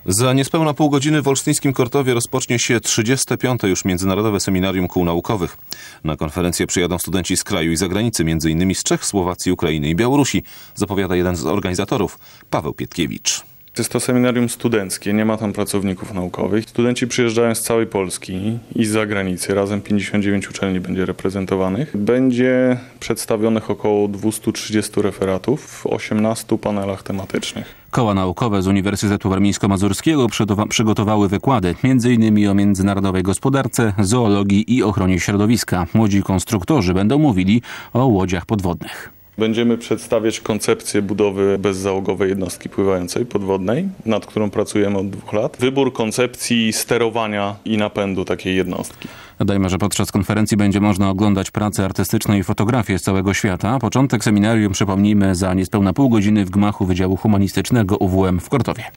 Za niespełna pół godziny w olsztyńskim Kortowie rozpocznie się 35. już Międzynarodowe Seminarium Kół Naukowych. Na konferencję przyjadą studenci z kraju i zagranicy, m.in. z Czech, Słowacji, Ukrainy i Białorusi, zapowiada jeden z organizatorów, Paweł Pietkiewicz. Jest to seminarium studenckie, nie ma tam pracowników naukowych. Studenci przyjeżdżają z całej Polski i z zagranicy. Razem 59 uczelni będzie reprezentowanych. Będzie przedstawionych około 230 referatów w 18 panelach tematycznych. Koła naukowe z Uniwersytetu Warmińsko-Mazurskiego przygotowały wykłady, m.in. o międzynarodowej gospodarce, zoologii i ochronie środowiska. Młodzi konstruktorzy będą mówili o łodziach podwodnych. Będziemy przedstawiać koncepcję budowy bezzałogowej jednostki pływającej podwodnej, nad którą pracujemy od 2 lat. Wybór koncepcji sterowania i napędu takiej jednostki. Dodajmy, że podczas konferencji będzie można oglądać prace artystyczne i fotografie z całego świata. Początek seminarium, przypomnijmy, za niespełna pół godziny w gmachu Wydziału Humanistycznego UWM w Kortowie.